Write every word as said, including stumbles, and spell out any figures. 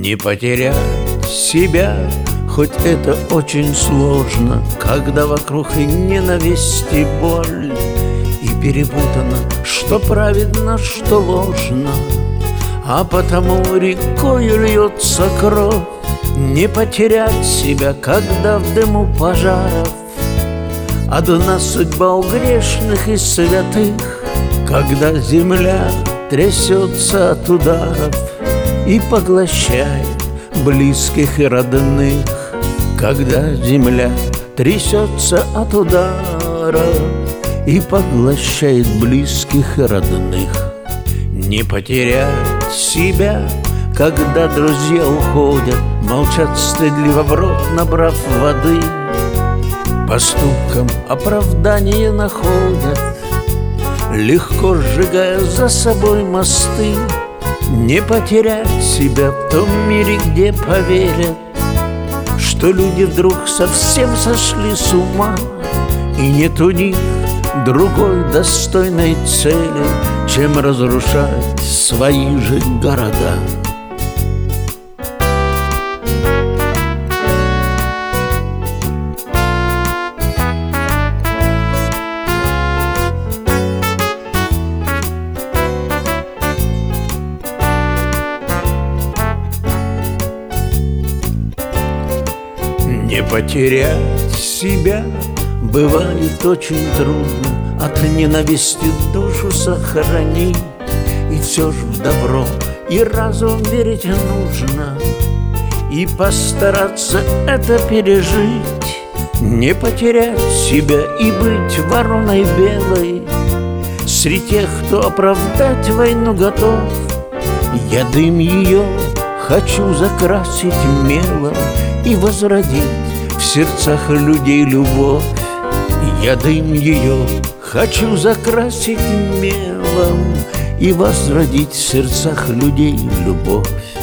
Не потерять себя, хоть это очень сложно, когда вокруг и ненависть, и боль, и перепутано, что праведно, что ложно, а потому рекою льется кровь. Не потерять себя, когда в дыму пожаров одна судьба у грешных и святых, когда земля трясется от ударов и поглощает близких и родных, когда земля трясется от ударов и поглощает близких и родных. Не потерять себя, когда друзья уходят, молчат стыдливо в рот, набрав воды, поступкам оправдание находят, легко сжигая за собой мосты. Не потерять себя в том мире, где поверят, что люди вдруг совсем сошли с ума, и нет у них другой достойной цели, чем разрушать свои же города. Не потерять себя бывает очень трудно, от ненависти душу сохрани, и все ж в добро и разум верить нужно, и постараться это пережить. Не потерять себя и быть вороной белой среди тех, кто оправдать войну готов. Я дым ее хочу закрасить мелом и возродить в сердцах людей любовь. Я дым ее хочу закрасить мелом и возродить в сердцах людей любовь.